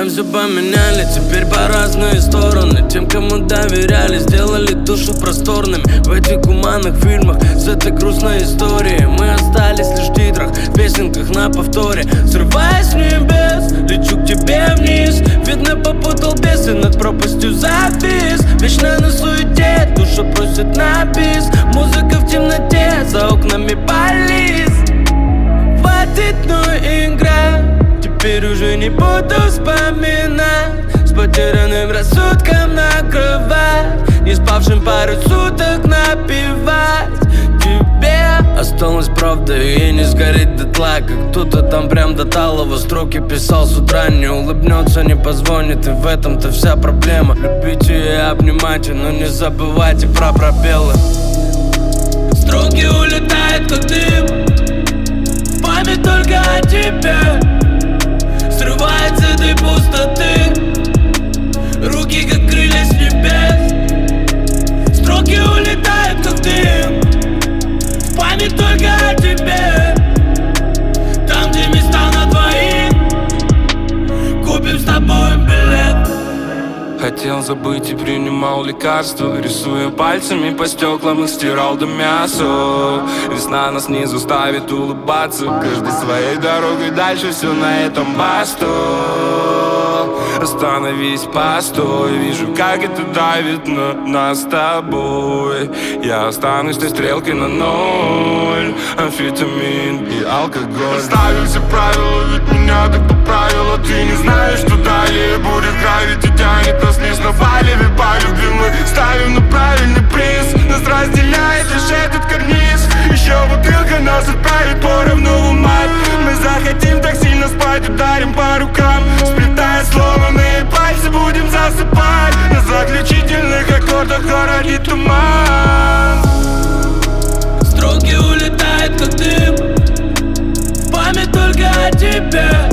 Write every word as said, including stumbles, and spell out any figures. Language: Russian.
знаем, все поменяли, теперь по разные стороны. Тем, кому доверяли, сделали душу просторными. В этих гуманных фильмах с этой грустной историей мы остались лишь в титрах, в песенках на повторе. Срываясь с небес, лечу к тебе вниз. Видно, попутал бесы, над пропастью завис. Вечно на суете, душа просит на бис. Музыка в темноте, за окнами полис. Хватит, ну игра, теперь уже не буду вспоминать. С потерянным рассудком накрывать, не спавшим пару суток напевать тебе. Осталась правда и не сгорит дотла, как кто-то там прям до талого строки писал с утра. Не улыбнется, не позвонит, и в этом-то вся проблема. Любите и обнимайте, но не забывайте про пробелы. Строки улетают как дым, в память только о тебе. Срывается с этой пустоты, руки как крылья с небес. Строки улетают как дым, в память только о тебе. Там, где места на двоих, купим с тобой билет. Хотел забыть и принимал лекарства, рисуя пальцами по стеклам, их стирал до мяса. Весна нас снизу ставит улыбаться, каждой своей дорогой дальше, все на этом баста. Остановись, постой, вижу, как это давит на нас с тобой. Я останусь той стрелкой на ноль, амфетамин и алкоголь. Оставил все правила, ведь меня так поправило. Ты не знаешь, что далее будет. Гравити тянет нас вниз, на валеве по любви мы ставим на правильный приз. Нас разделяет лишь этот карниз. Еще бутылка нас отправит поровну в мать. Мы захотим так сильно спать, ударим по рукам, сплетая сломанные пальцы, будем засыпать. На заключительных аккордах в городе туман. Строки улетают как дым, в память только о тебе.